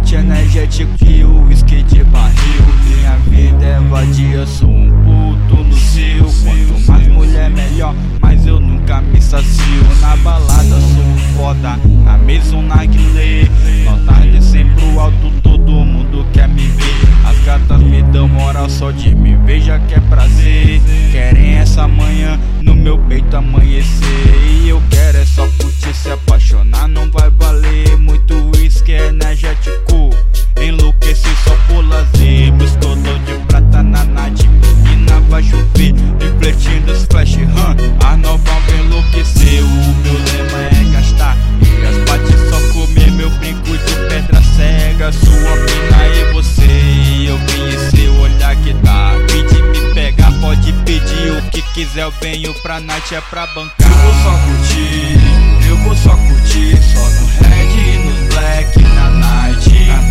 energético e o whisky de barril. Minha vida é vadia, sou um puto no cio. Quanto mais mulher melhor, mas eu nunca me sacio. Na balada sou foda, na mesa um narguilé. Notas descem pro alto, todo mundo quer me ver. As gatas me dão moral, só de me ver já quer prazer. Querem essa manhã no meu peito amanhecer. E eu quero é só curtir, se apaixonar não vai valer. Muito whisky energético, enlouqueci só por lazer. Meus cordões de prata na night, menina vai chover, refletindo os flash, as novas vão enlouquecer. O meu lema é gastar e as partes só comer. Meu brinco de pedra cega, sua mina e você. E eu vim em seu olhar que dá pede me pegar, pode pedir o que quiser. Eu venho pra night, é pra bancar. Eu vou só curtir, eu vou só curtir, só no red e nos black na night.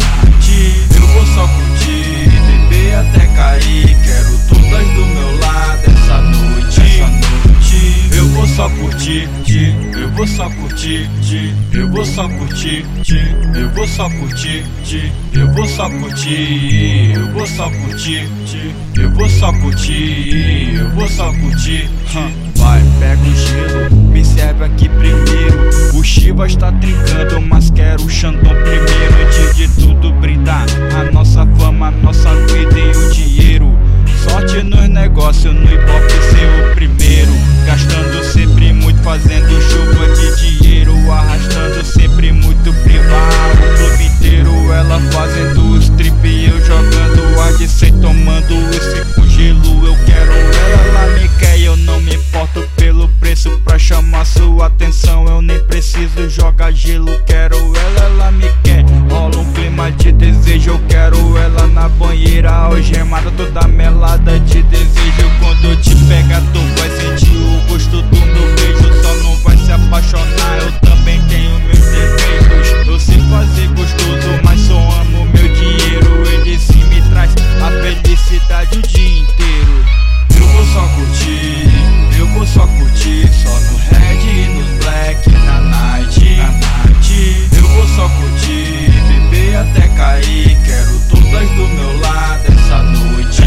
Eu vou só curtir, beber até cair. Quero todas do meu lado essa noite. Eu vou só curtir, eu vou só curtir, eu vou só curtir, eu vou só curtir, eu vou só curtir, eu vou só curtir, eu vou só curtir, eu vou só curtir. Vai, pega o gelo, me serve aqui primeiro. O Chivas tá trincando, mas quero o Xandão primeiro. Antes de tudo brindar a nossa fama, a nossa vida e o dinheiro. Sorte nos negócios, no hip-hop ser o primeiro. Gastando sempre muito, fazendo chuva de dinheiro. Arrastando sempre muito privado, o clube inteiro. Ela fazendo strip e eu jogando ar de sem, tomando esse com gelo. Eu quero ela me quer e eu não me importo pelo preço. Pra chamar sua atenção eu nem preciso jogar gelo. Quero ela me quer, rola um clima de desejo. Eu quero ela na banheira, algemada, toda melada de desejo. Quando eu te pegar tu vai sentir o gosto do meu beijo. Só não vai se apaixonar, eu também tenho meus defeitos. Eu sei fazer gostoso, mas só amo meu dinheiro. Ele sim me traz a felicidade o dia inteiro. Eu vou só curtir, eu vou só curtir, só no red e nos black na night. Eu vou só curtir, beber até cair. Quero todas do meu lado essa noite.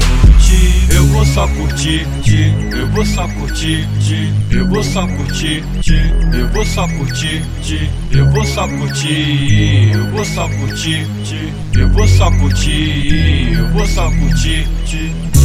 Eu vou só curtir, eu vou só curtir, eu vou só curtir, eu vou só curtir, eu vou só curtir, eu vou só curtir, eu vou só curtir, eu vou só curtir.